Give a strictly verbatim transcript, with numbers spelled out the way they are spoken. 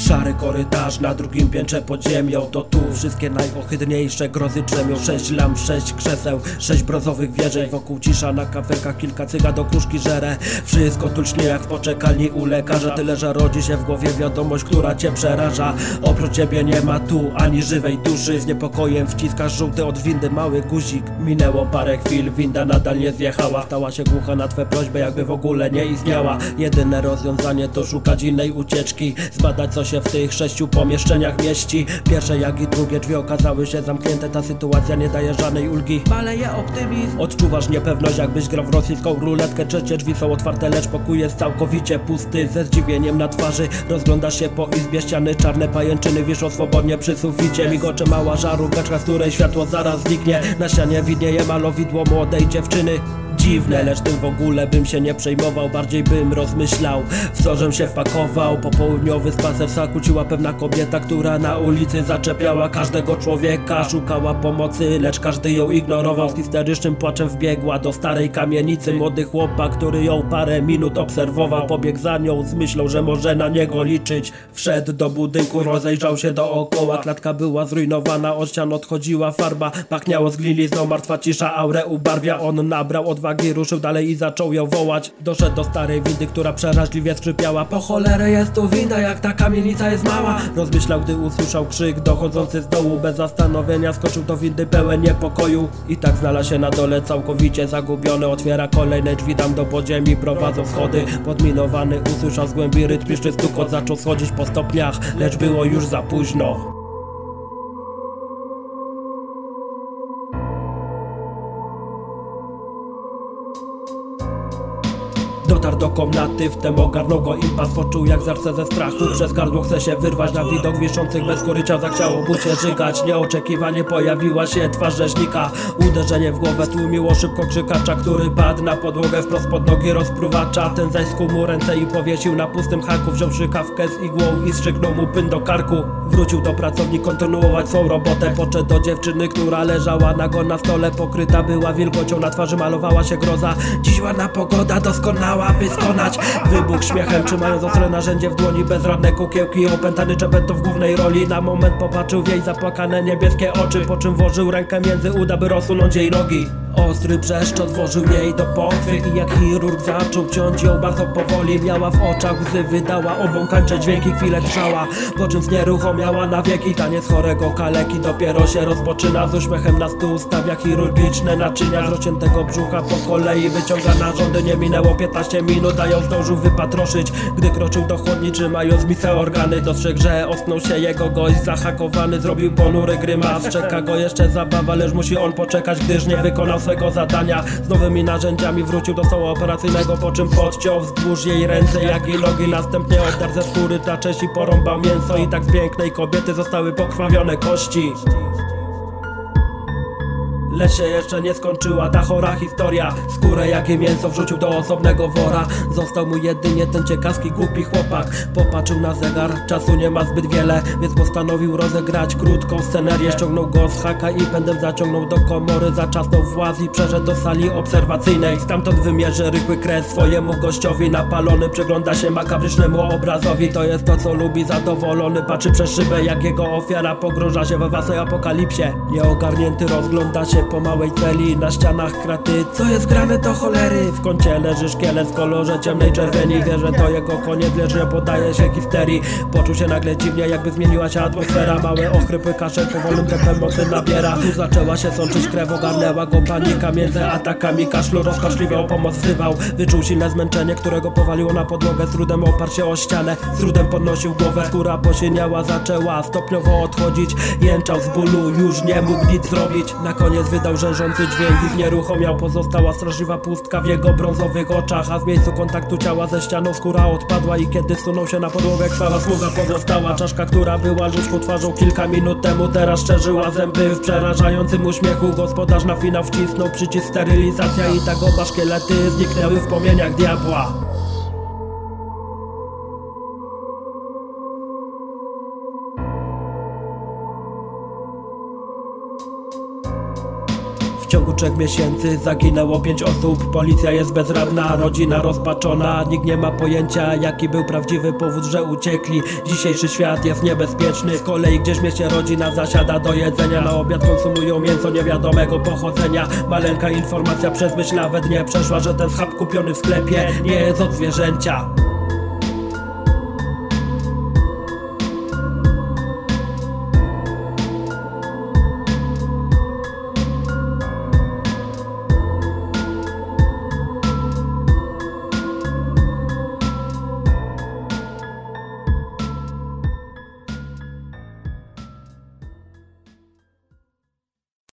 Szary korytarz na drugim piętrze pod ziemią. To tu wszystkie najohydniejsze grozy drzemią. Sześć lamp, sześć krzeseł, sześć brązowych wieżeń. Wokół cisza, na kafelkach kilka cyga do kruszki żere. Wszystko tu lśnie jak w poczekalni u lekarza. Tyle, że rodzi się w głowie wiadomość, która cię przeraża. Oprócz ciebie nie ma tu ani żywej duszy. Z niepokojem wciskasz żółty od windy mały guzik. Minęło parę chwil, winda nadal nie zjechała. Stała się głucha na twe prośby, jakby w ogóle nie istniała. Jedyne rozwiązanie to szukać innej ucieczki. Zbadać, co się w tych sześciu pomieszczeniach mieści. Pierwsze jak i drugie drzwi okazały się zamknięte. Ta sytuacja nie daje żadnej ulgi. Maleje optymizm. Odczuwasz niepewność, jakbyś grał w rosyjską ruletkę. Trzecie drzwi są otwarte, lecz pokój jest całkowicie pusty. Ze zdziwieniem na twarzy rozglądasz się po izbie. Ściany czarne pajęczyny wiszą swobodnie przy suficie. Migocze mała żaróweczka, z której światło zaraz zniknie. Na ścianie widnieje malowidło młodej dziewczyny. Dziwne, lecz tym w ogóle bym się nie przejmował. Bardziej bym rozmyślał, w co żem się wpakował. Popołudniowy spacer zakłóciła pewna kobieta, która na ulicy zaczepiała każdego człowieka. Szukała pomocy, lecz każdy ją ignorował. Z histerycznym płaczem wbiegła do starej kamienicy. Młody chłopak, który ją parę minut obserwował, pobiegł za nią z myślą, że może na niego liczyć. Wszedł do budynku, rozejrzał się dookoła. Klatka była zrujnowana, od ścian odchodziła farba. Pachniało zgnilizną, martwa cisza aurę ubarwia. On nabrał odwagi, ruszył dalej i zaczął ją wołać. Doszedł do starej windy, która przeraźliwie skrzypiała. Po cholerę jest tu winda, jak ta kamienica jest mała. Rozmyślał, gdy usłyszał krzyk dochodzący z dołu. Bez zastanowienia skoczył do windy pełen niepokoju. I tak znalazł się na dole całkowicie zagubiony. Otwiera kolejne drzwi, tam do podziemi prowadzą schody. Podminowany usłyszał z głębi rytm piszczy stukot. Zaczął schodzić po stopniach, lecz było już za późno. Dotarł do komnaty, wtem ogarnął go impas. Poczuł jak zarce ze strachu, przez gardło chce się wyrwać. Na widok wiszących bez korycia zachciało mu się żygać. Nieoczekiwanie pojawiła się twarz rzeźnika. Uderzenie w głowę tłumiło szybko krzykacza, który padł na podłogę wprost pod nogi rozpruwacza. Ten zaś skuł mu ręce i powiesił na pustym haku. Wziął strzykawkę z igłą i strzyknął mu pyn do karku. Wrócił do pracowni kontynuować swą robotę. Podszedł do dziewczyny, która leżała nago na stole. Pokryta była wilgocią, na twarzy malowała się groza. Dziś ładna pogoda, doskonała by skonać. Wybuch śmiechem, trzymając ostre narzędzie w dłoni. Bezradne kukiełki, opętany czepetto w głównej roli. Na moment popatrzył w jej zapłakane niebieskie oczy, po czym włożył rękę między uda, by rozsunąć jej nogi. Ostry brzeszczot włożył jej do pochwy i jak chirurg zaczął ciąć ją bardzo powoli. Miała w oczach łzy, wydała obłąkańcze dźwięki, chwilę trwała, po czym znieruchomiała na wieki. Taniec chorego kaleki dopiero się rozpoczyna. Z uśmiechem na stół stawia chirurgiczne naczynia. Z rozciętego brzucha po kolei wyciąga narządy. Nie minęło piętnaście minut, a ją zdążył wypatroszyć. Gdy kroczył do chłodni, trzymając misę organy, dostrzegł, że ocknął się jego gość zahakowany. Zrobił ponury grymas, czeka go jeszcze zabawa, lecz musi on poczekać, gdyż nie wykonał swego zadania. Z nowymi narzędziami wrócił do stołu operacyjnego, po czym podciął wzdłuż jej ręce jak i nogi. Następnie obdarł ze skóry na części, porąbał mięso i tak z pięknej kobiety zostały pokrwawione kości. Lecz się jeszcze nie skończyła ta chora historia. Skórę jak i mięso wrzucił do osobnego wora. Został mu jedynie ten ciekawski głupi chłopak. Popatrzył na zegar, czasu nie ma zbyt wiele, więc postanowił rozegrać krótką scenerię. Ściągnął go z haka i pędem zaciągnął do komory. Zaczasnął właz i przeszedł do sali obserwacyjnej. Stamtąd wymierzy rykły kres swojemu gościowi. Napalony przygląda się makabrycznemu obrazowi. To jest to, co lubi, zadowolony patrzy przez szybę, jak jego ofiara pogrąża się we własnej apokalipsie. Nieogarnięty rozgląda się po małej celi, na ścianach kraty. Co jest grane do cholery? W kącie leży szkielet w kolorze ciemnej czerwieni. Wie, że to jego koniec, lecz nie poddaje się histerii. Poczuł się nagle dziwnie, jakby zmieniła się atmosfera. Małe ochrypy, kaszel powolnym tempem mocy nabiera. Tu zaczęła się sączyć krew, ogarnęła go panika. Między atakami kaszlu rozpaczliwie o pomoc wzywał. Wyczuł silne zmęczenie, którego powaliło na podłogę. Z trudem oparł się o ścianę, z trudem podnosił głowę. Skóra posiniała, zaczęła stopniowo odchodzić. Jęczał z bólu, już nie mógł nic zrobić. Na koniec wydał rzężący dźwięk i znieruchomiał. Pozostała straszliwa pustka w jego brązowych oczach, a w miejscu kontaktu ciała ze ścianą skóra odpadła i kiedy sunął się na podłogę, krwawa smuga pozostała. Czaszka, która była ludzką twarzą kilka minut temu, teraz szczerzyła zęby w przerażającym uśmiechu. Gospodarz na finał wcisnął przycisk sterylizacja i tak oba szkielety zniknęły w płomieniach diabła. ciągu trzech miesięcy zaginęło pięć osób. Policja jest bezradna, rodzina rozpaczona. Nikt nie ma pojęcia, jaki był prawdziwy powód, że uciekli. Dzisiejszy świat jest niebezpieczny. Z kolei gdzieś w mieście rodzina zasiada do jedzenia. Na obiad konsumują mięso niewiadomego pochodzenia. Maleńka informacja przez myśl nawet nie przeszła, że ten schab kupiony w sklepie nie jest od zwierzęcia.